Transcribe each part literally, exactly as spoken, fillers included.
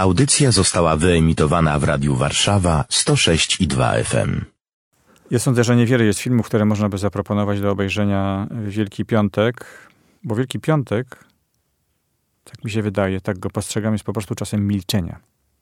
Audycja została wyemitowana w Radiu Warszawa sto sześć i dwa F M. Ja sądzę, że niewiele jest filmów, które można by zaproponować do obejrzenia w Wielki Piątek, bo Wielki Piątek, tak mi się wydaje, tak go postrzegam, jest po prostu czasem milczenia.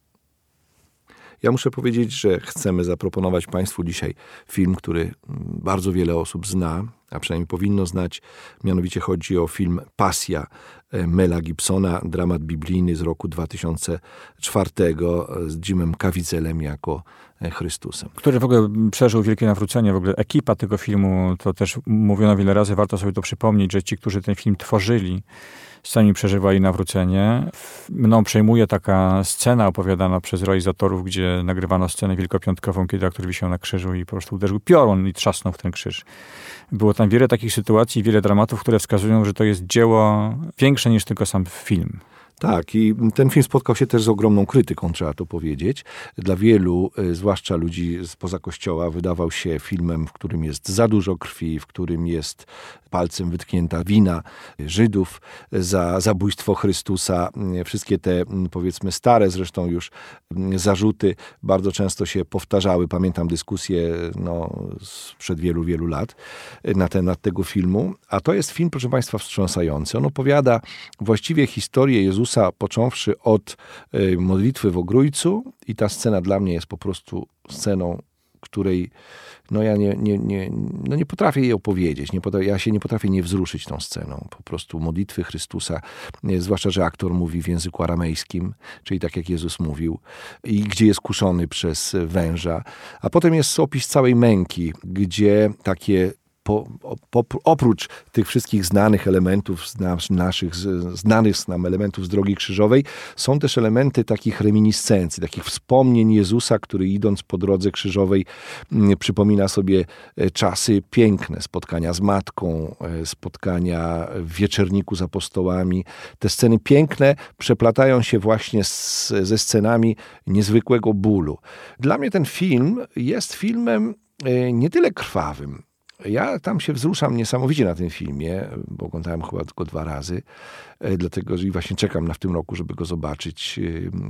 Ja muszę powiedzieć, że chcemy zaproponować Państwu dzisiaj film, który bardzo wiele osób zna, a przynajmniej powinno znać. Mianowicie chodzi o film Pasja Mela Gibsona, dramat biblijny z roku dwa tysiące czwartego z Jimem Caviezelem jako Chrystusem. Który w ogóle przeżył wielkie nawrócenie. W ogóle ekipa tego filmu, to też mówiono wiele razy, warto sobie to przypomnieć, że ci, którzy ten film tworzyli, sami przeżywali nawrócenie. Mną przejmuje taka scena opowiadana przez realizatorów, gdzie nagrywano scenę wielkopiątkową, kiedy aktor wisiał na krzyżu i po prostu uderzył piorun i trzasnął w ten krzyż. Było tam wiele takich sytuacji, wiele dramatów, które wskazują, że to jest dzieło większe niż tylko sam film. Tak, i ten film spotkał się też z ogromną krytyką, trzeba to powiedzieć. Dla wielu, zwłaszcza ludzi spoza kościoła, wydawał się filmem, w którym jest za dużo krwi, w którym jest palcem wytknięta wina Żydów za zabójstwo Chrystusa. Wszystkie te, powiedzmy, stare zresztą już zarzuty bardzo często się powtarzały. Pamiętam dyskusję no, sprzed wielu, wielu lat na temat tego filmu. A to jest film, proszę Państwa, wstrząsający. On opowiada właściwie historię Jezusa, począwszy od modlitwy w Ogrójcu, i ta scena dla mnie jest po prostu sceną, której no ja nie, nie, nie, no nie potrafię jej opowiedzieć. Nie potrafię, ja się nie potrafię nie wzruszyć tą sceną. Po prostu modlitwy Chrystusa, zwłaszcza, że aktor mówi w języku aramejskim, czyli tak jak Jezus mówił, i gdzie jest kuszony przez węża. A potem jest opis całej męki, gdzie takie Po, po, oprócz tych wszystkich znanych elementów, naszych, znanych nam elementów z drogi krzyżowej, są też elementy takich reminiscencji, takich wspomnień Jezusa, który idąc po drodze krzyżowej przypomina sobie czasy piękne, spotkania z Matką, spotkania w wieczerniku z apostołami. Te sceny piękne przeplatają się właśnie z, ze scenami niezwykłego bólu. Dla mnie ten film jest filmem nie tyle krwawym. Ja tam się wzruszam niesamowicie na tym filmie, bo oglądałem chyba tylko dwa razy, dlatego że właśnie czekam na w tym roku, żeby go zobaczyć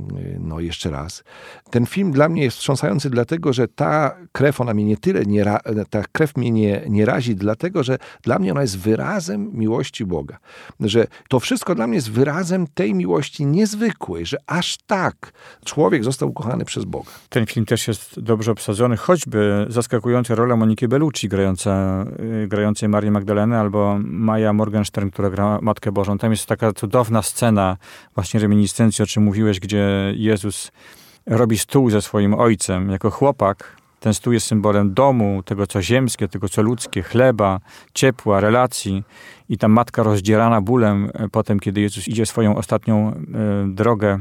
no jeszcze raz. Ten film dla mnie jest wstrząsający, dlatego że ta krew, ona mnie nie tyle, nie ra, ta krew mnie nie, nie razi, dlatego że dla mnie ona jest wyrazem miłości Boga. Że to wszystko dla mnie jest wyrazem tej miłości niezwykłej, że aż tak człowiek został ukochany przez Boga. Ten film też jest dobrze obsadzony, choćby zaskakująca rola Moniki Bellucci, grająca grającej Marię Magdalenę, albo Maja Morgenstern, która gra Matkę Bożą. Tam jest taka cudowna scena, właśnie reminiscencji, o czym mówiłeś, gdzie Jezus robi stół ze swoim ojcem. Jako chłopak ten stół jest symbolem domu, tego co ziemskie, tego co ludzkie, chleba, ciepła, relacji. I ta matka rozdzierana bólem potem, kiedy Jezus idzie swoją ostatnią y, drogę.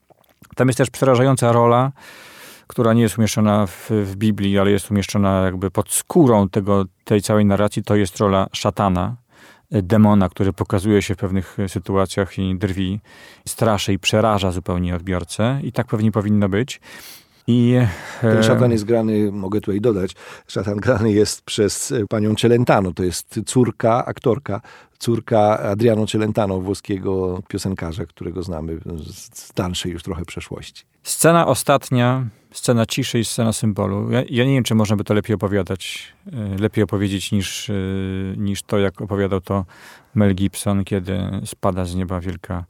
Tam jest też przerażająca rola, która nie jest umieszczona w, w Biblii, ale jest umieszczona jakby pod skórą tego, tej całej narracji, to jest rola szatana, demona, który pokazuje się w pewnych sytuacjach i drwi, straszy i przeraża zupełnie odbiorcę. I tak pewnie powinno być. I, Ten szatan jest grany, mogę tutaj dodać, szatan grany jest przez panią Celentano, to jest córka, aktorka, córka Adriano Celentano, włoskiego piosenkarza, którego znamy z dalszej już trochę przeszłości. Scena ostatnia, scena ciszy i scena symbolu. Ja, ja nie wiem, czy można by to lepiej opowiadać, lepiej opowiedzieć niż, niż to, jak opowiadał to Mel Gibson, kiedy spada z nieba wielka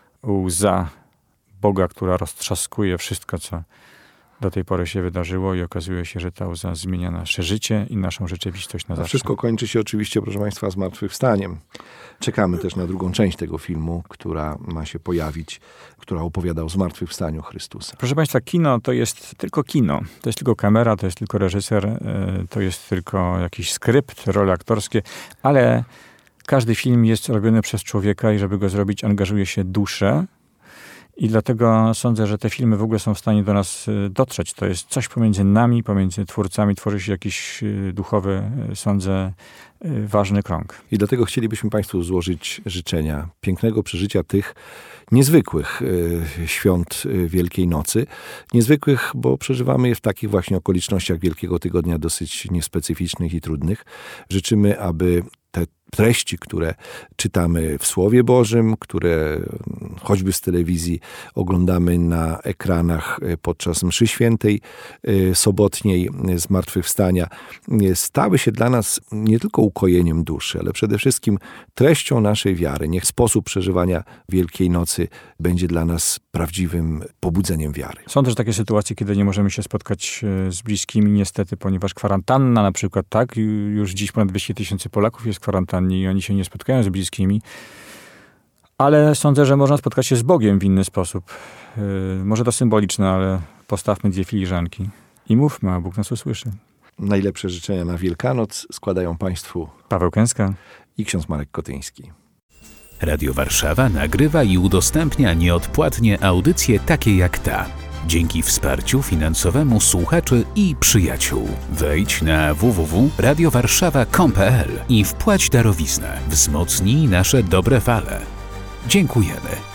łza Boga, która roztrzaskuje wszystko, co do tej pory się wydarzyło, i okazuje się, że ta łza zmienia nasze życie i naszą rzeczywistość na zawsze. A wszystko kończy się oczywiście, proszę Państwa, zmartwychwstaniem. Czekamy też na drugą część tego filmu, która ma się pojawić, która opowiada o zmartwychwstaniu Chrystusa. Proszę Państwa, kino to jest tylko kino. To jest tylko kamera, to jest tylko reżyser, to jest tylko jakiś skrypt, role aktorskie, ale każdy film jest robiony przez człowieka i żeby go zrobić, angażuje się duszę. I dlatego sądzę, że te filmy w ogóle są w stanie do nas dotrzeć. To jest coś pomiędzy nami, pomiędzy twórcami. Tworzy się jakiś duchowy, sądzę, ważny krąg. I dlatego chcielibyśmy Państwu złożyć życzenia pięknego przeżycia tych niezwykłych świąt Wielkiej Nocy. Niezwykłych, bo przeżywamy je w takich właśnie okolicznościach Wielkiego Tygodnia, dosyć niespecyficznych i trudnych. Życzymy, aby te treści, które czytamy w Słowie Bożym, które choćby z telewizji oglądamy na ekranach podczas mszy świętej sobotniej zmartwychwstania, stały się dla nas nie tylko ukojeniem duszy, ale przede wszystkim treścią naszej wiary. Niech sposób przeżywania Wielkiej Nocy będzie dla nas prawdziwym pobudzeniem wiary. Są też takie sytuacje, kiedy nie możemy się spotkać z bliskimi, niestety, ponieważ kwarantanna na przykład, tak, już dziś ponad dwieście tysięcy Polaków jest w kwarantannie i oni się nie spotkają z bliskimi, ale sądzę, że można spotkać się z Bogiem w inny sposób. Yy, może to symboliczne, ale postawmy dwie filiżanki i mówmy, a Bóg nas usłyszy. Najlepsze życzenia na Wielkanoc składają Państwu Paweł Kęska i ksiądz Marek Kotyński. Radio Warszawa nagrywa i udostępnia nieodpłatnie audycje takie jak ta. Dzięki wsparciu finansowemu słuchaczy i przyjaciół. Wejdź na w w w kropka radio warszawa kropka com kropka p l i wpłać darowiznę. Wzmocnij nasze dobre fale. Dziękujemy.